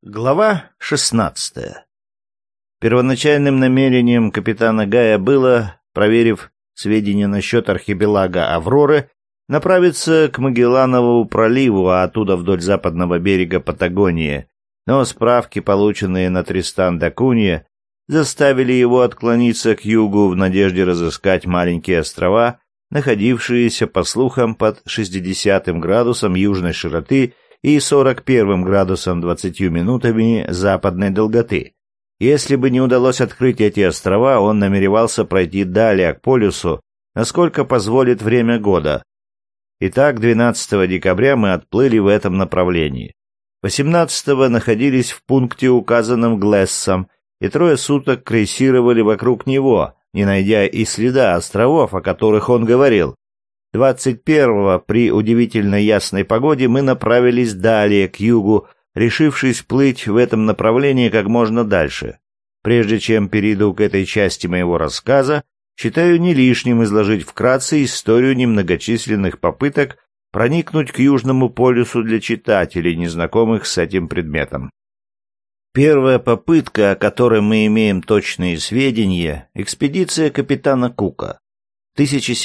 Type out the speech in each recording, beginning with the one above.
Глава 16. Первоначальным намерением капитана Гая было, проверив сведения насчет архипелага Авроры, направиться к Магелланову проливу, а оттуда вдоль западного берега Патагонии. Но справки, полученные на Тристан-да-Кунья, заставили его отклониться к югу в надежде разыскать маленькие острова, находившиеся, по слухам, под 60 градусом южной широты и 41 градусом 20 минутами западной долготы. Если бы не удалось открыть эти острова, он намеревался пройти далее к полюсу, насколько позволит время года. Итак, 12 декабря мы отплыли в этом направлении. 18-го находились в пункте, указанном Глессом, и 3 суток крейсировали вокруг него, не найдя и следа островов, о которых он говорил. 21-го при удивительно ясной погоде мы направились далее, к югу, решившись плыть в этом направлении как можно дальше. Прежде чем перейду к этой части моего рассказа, считаю не лишним изложить вкратце историю немногочисленных попыток проникнуть к Южному полюсу для читателей, незнакомых с этим предметом. Первая попытка, о которой мы имеем точные сведения, экспедиция капитана Кука. В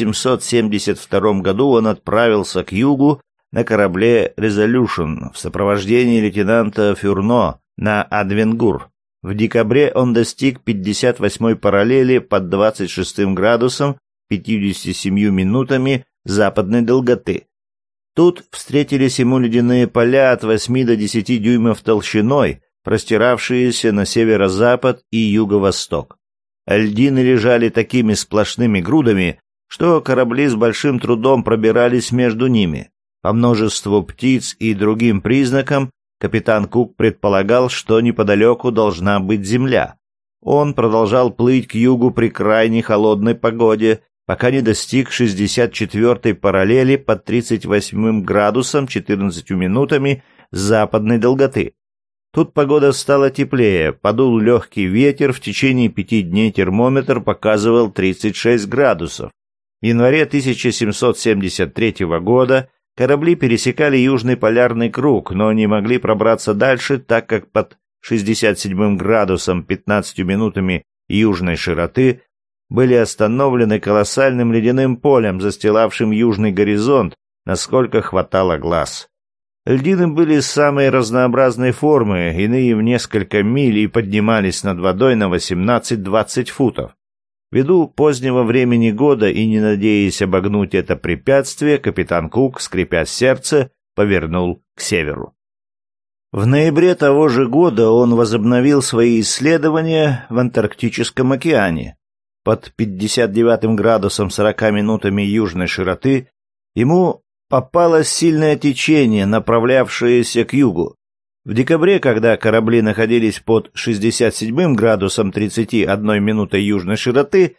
1772 году он отправился к югу на корабле «Резолюшн» в сопровождении лейтенанта Фюрно на Адвенгур. В декабре он достиг 58-й параллели под 26 градусом 57 минутами западной долготы. Тут встретились ему ледяные поля от 8 до 10 дюймов толщиной, простиравшиеся на северо-запад и юго-восток. Льдины лежали такими сплошными грудами, что корабли с большим трудом пробирались между ними. По множеству птиц и другим признакам капитан Кук предполагал, что неподалеку должна быть земля. Он продолжал плыть к югу при крайне холодной погоде, пока не достиг 64-й параллели под 38 градусом 14 минутами западной долготы. Тут погода стала теплее, подул легкий ветер, в течение 5 дней термометр показывал 36 градусов. В январе 1773 года корабли пересекали Южный полярный круг, но не могли пробраться дальше, так как под 67 градусом 15 минутами южной широты были остановлены колоссальным ледяным полем, застилавшим южный горизонт, насколько хватало глаз. Льдины были самой разнообразной формы, иные в несколько миль и поднимались над водой на 18-20 футов. Ввиду позднего времени года и не надеясь обогнуть это препятствие, капитан Кук, скрипя сердце, повернул к северу. В ноябре того же года он возобновил свои исследования в Антарктическом океане. Под 59 градусом 40 минутами южной широты ему попалось сильное течение, направлявшееся к югу. В декабре, когда корабли находились под 67 градусом 31 минутой южной широты,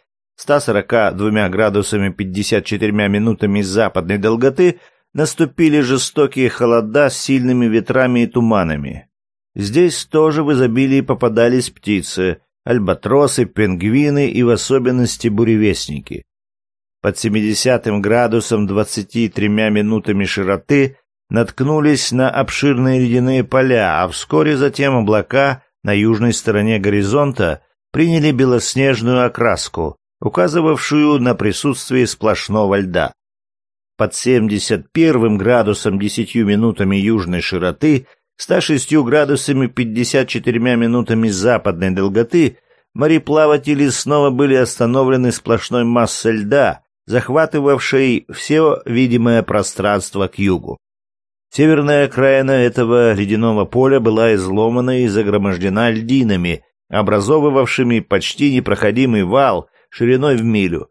142 градусами 54 минутами западной долготы, наступили жестокие холода с сильными ветрами и туманами. Здесь тоже в изобилии попадались птицы, альбатросы, пингвины и в особенности буревестники. Под 70 градусом 23 минутами широты наткнулись на обширные ледяные поля, а вскоре затем облака на южной стороне горизонта приняли белоснежную окраску, указывавшую на присутствие сплошного льда. Под 71 градусом 10 минутами южной широты, 106 градусами 54 минутами западной долготы мореплаватели снова были остановлены сплошной массой льда, захватывавшей все видимое пространство к югу. Северная окраина этого ледяного поля была изломана и загромождена льдинами, образовывавшими почти непроходимый вал шириной в милю.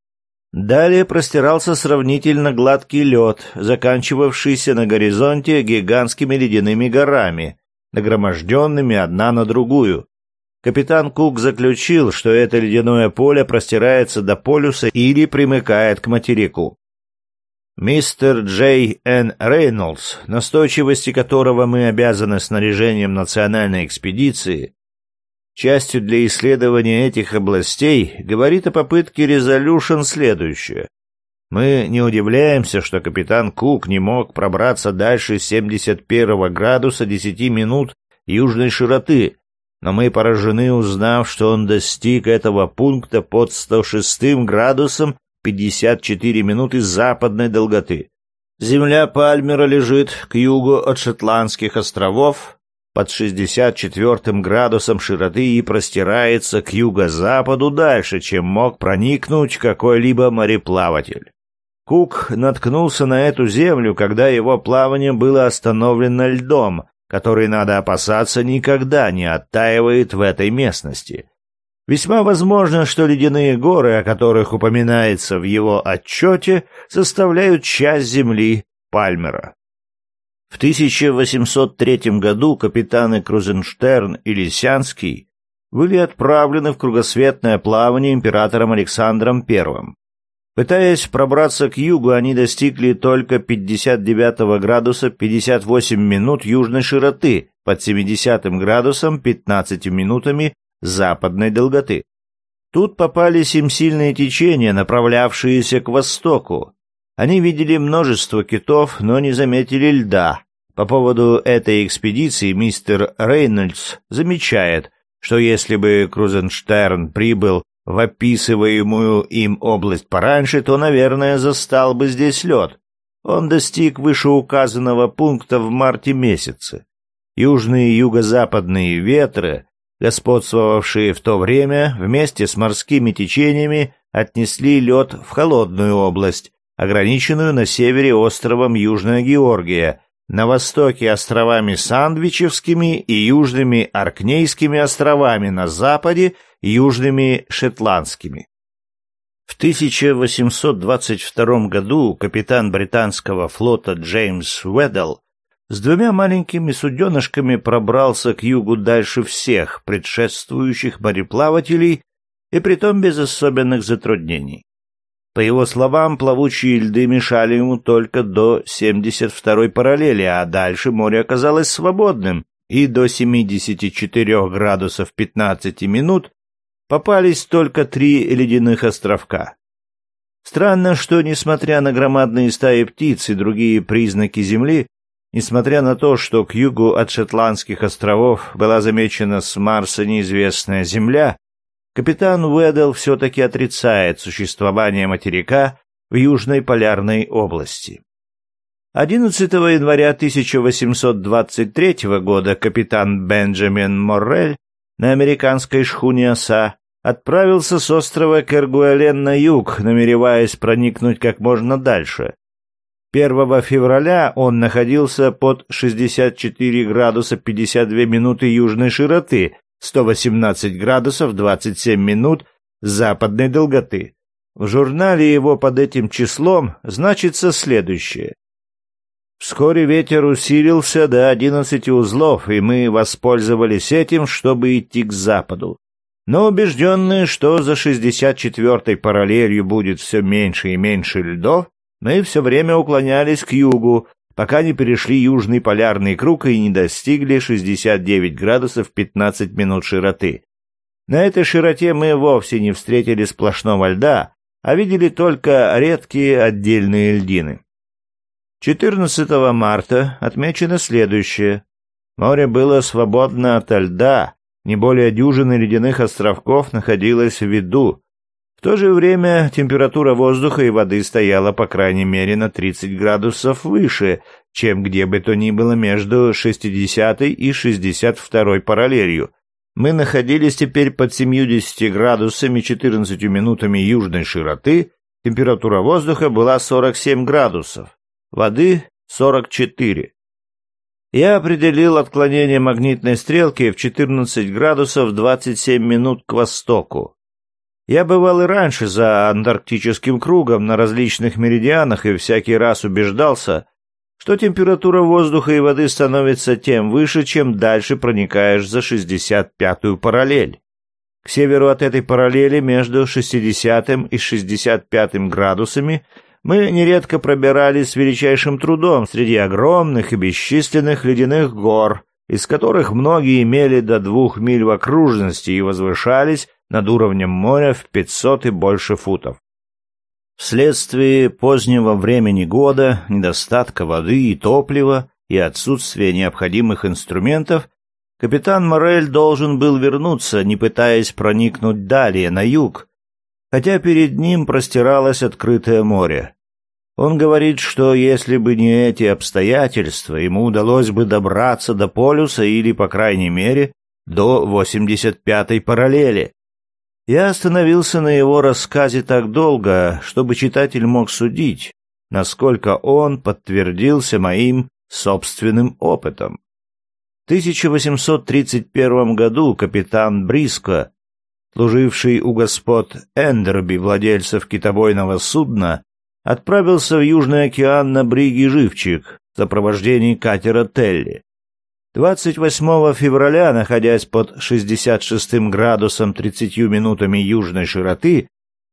Далее простирался сравнительно гладкий лед, заканчивавшийся на горизонте гигантскими ледяными горами, нагроможденными одна на другую. Капитан Кук заключил, что это ледяное поле простирается до полюса или примыкает к материку. Мистер Джей Н. Рейнольдс, настойчивости которого мы обязаны снаряжением национальной экспедиции, частью для исследования этих областей, говорит о попытке Резолюшн следующее. Мы не удивляемся, что капитан Кук не мог пробраться дальше 71 градуса 10 минут южной широты, но мы поражены, узнав, что он достиг этого пункта под 106 градусом 54 минуты западной долготы. Земля Пальмера лежит к югу от Шетландских островов под 64 градусом широты и простирается к юго-западу дальше, чем мог проникнуть какой-либо мореплаватель. Кук наткнулся на эту землю, когда его плавание было остановлено льдом, который, надо опасаться, никогда не оттаивает в этой местности. Весьма возможно, что ледяные горы, о которых упоминается в его отчете, составляют часть земли Пальмера. В 1803 году капитаны Крузенштерн и Лисянский были отправлены в кругосветное плавание императором Александром I. Пытаясь пробраться к югу, они достигли только 59 градуса 58 минут южной широты под 70 градусом 15 минутами западной долготы. Тут попались им сильные течения, направлявшиеся к востоку. Они видели множество китов, но не заметили льда. По поводу этой экспедиции мистер Рейнольдс замечает, что если бы Крузенштерн прибыл в описываемую им область пораньше, то, наверное, застал бы здесь лед. Он достиг вышеуказанного пункта в марте месяце. Южные и юго-западные ветры, господствовавшие в то время, вместе с морскими течениями отнесли лед в холодную область, ограниченную на севере островом Южная Георгия, на востоке островами Сандвичевскими и южными Оркнейскими островами, на западе южными Шетландскими. В 1822 году капитан британского флота Джеймс Уэддл с двумя маленькими суденышками пробрался к югу дальше всех предшествующих мореплавателей и притом без особенных затруднений. По его словам, плавучие льды мешали ему только до 72-й параллели, а дальше море оказалось свободным, и до 74 градусов 15 минут попались только 3 ледяных островка. Странно, что, несмотря на громадные стаи птиц и другие признаки Земли, несмотря на то, что к югу от Шетландских островов была замечена с Марса неизвестная Земля, капитан Уэддл все-таки отрицает существование материка в Южной полярной области. 11 января 1823 года капитан Бенджамин Моррель на американской шхуне «Оса» отправился с острова Кергуэлен на юг, намереваясь проникнуть как можно дальше. 1 февраля он находился под 64 градуса 52 минуты южной широты, 118 градусов 27 минут западной долготы. В журнале его под этим числом значится следующее. Вскоре ветер усилился до 11 узлов, и мы воспользовались этим, чтобы идти к западу. Но убежденные, что за 64-й параллелью будет все меньше и меньше льдов, мы все время уклонялись к югу, пока не перешли южный полярный круг и не достигли 69 градусов 15 минут широты. На этой широте мы вовсе не встретили сплошного льда, а видели только редкие отдельные льдины. 14 марта отмечено следующее. Море было свободно ото льда, не более дюжины ледяных островков находилось в виду. В то же время температура воздуха и воды стояла по крайней мере на 30 градусов выше, чем где бы то ни было между 60 и 62 параллелью. Мы находились теперь под 70 градусами 14 минутами южной широты, температура воздуха была 47 градусов, воды 44. Я определил отклонение магнитной стрелки в 14 градусов 27 минут к востоку. Я бывал и раньше за антарктическим кругом на различных меридианах и всякий раз убеждался, что температура воздуха и воды становится тем выше, чем дальше проникаешь за 65-ю параллель. К северу от этой параллели между 60 и 65 градусами мы нередко пробирались с величайшим трудом среди огромных и бесчисленных ледяных гор, из которых многие имели до 2 миль в окружности и возвышались над уровнем моря в 500 и больше футов. Вследствие позднего времени года, недостатка воды и топлива и отсутствия необходимых инструментов, Капитан Моррель должен был вернуться, не пытаясь проникнуть далее, на юг, хотя перед ним простиралось открытое море. Он говорит, что если бы не эти обстоятельства, ему удалось бы добраться до полюса или, по крайней мере, до 85-й параллели. Я остановился на его рассказе так долго, чтобы читатель мог судить, насколько он подтвердился моим собственным опытом. В 1831 году капитан Бриско, служивший у господ Эндерби, владельцев китобойного судна, отправился в Южный океан на бриге «Живчик» в сопровождении катера «Телли». 28 февраля, находясь под 66 градусом 30 минутами южной широты,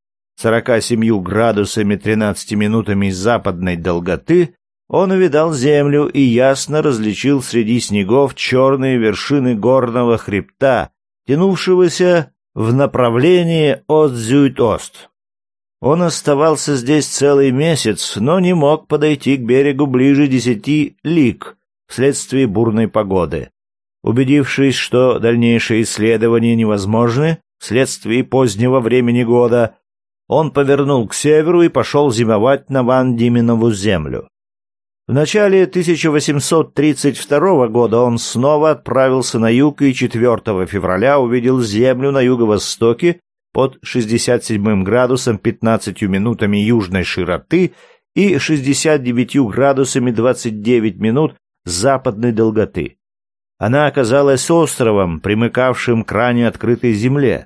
47 градусами 13 минутами западной долготы, он увидал землю и ясно различил среди снегов черные вершины горного хребта, тянувшегося в направлении от Зюит-Ост. Он оставался здесь целый месяц, но не мог подойти к берегу ближе 10 лиг вследствие бурной погоды. Убедившись, что дальнейшие исследования невозможны вследствие позднего времени года, он повернул к северу и пошел зимовать на Ван Дiemeнову землю. В начале 1832 года он снова отправился на юг и 4 февраля увидел землю на юго-востоке под 67 градусом 15 минутами южной широты и 69 градусами 29 минут западной долготы. Она оказалась островом, примыкавшим к ранее открытой земле.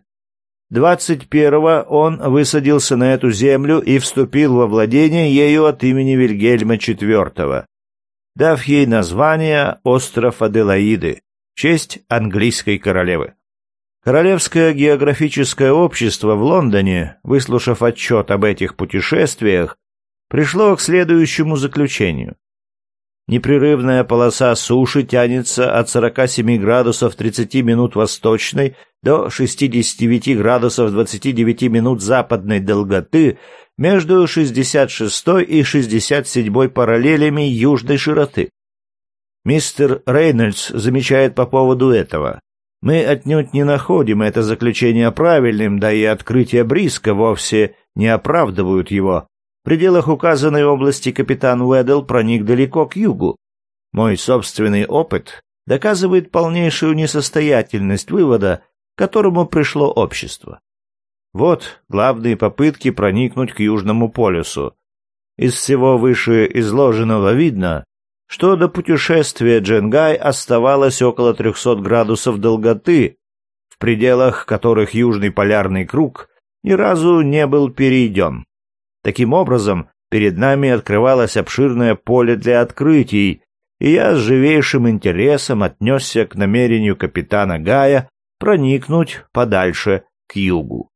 21-го он высадился на эту землю и вступил во владение ею от имени Вильгельма IV, дав ей название «Остров Аделаиды» в честь английской королевы. Королевское географическое общество в Лондоне, выслушав отчет об этих путешествиях, пришло к следующему заключению. Непрерывная полоса суши тянется от 47 градусов 30 минут восточной до 69 градусов 29 минут западной долготы между 66 и 67 параллелями южной широты. Мистер Рейнольдс замечает по поводу этого: мы отнюдь не находим это заключение правильным, да и открытия Бриско вовсе не оправдывают его. В пределах указанной области капитан Уэддл проник далеко к югу. Мой собственный опыт доказывает полнейшую несостоятельность вывода, к которому пришло общество. Вот главные попытки проникнуть к Южному полюсу. Из всего вышеизложенного видно, что до путешествия Дженгай оставалось около 300 градусов долготы, в пределах которых Южный полярный круг ни разу не был перейден. Таким образом, перед нами открывалось обширное поле для открытий, и я с живейшим интересом отнесся к намерению капитана Гая проникнуть подальше к югу.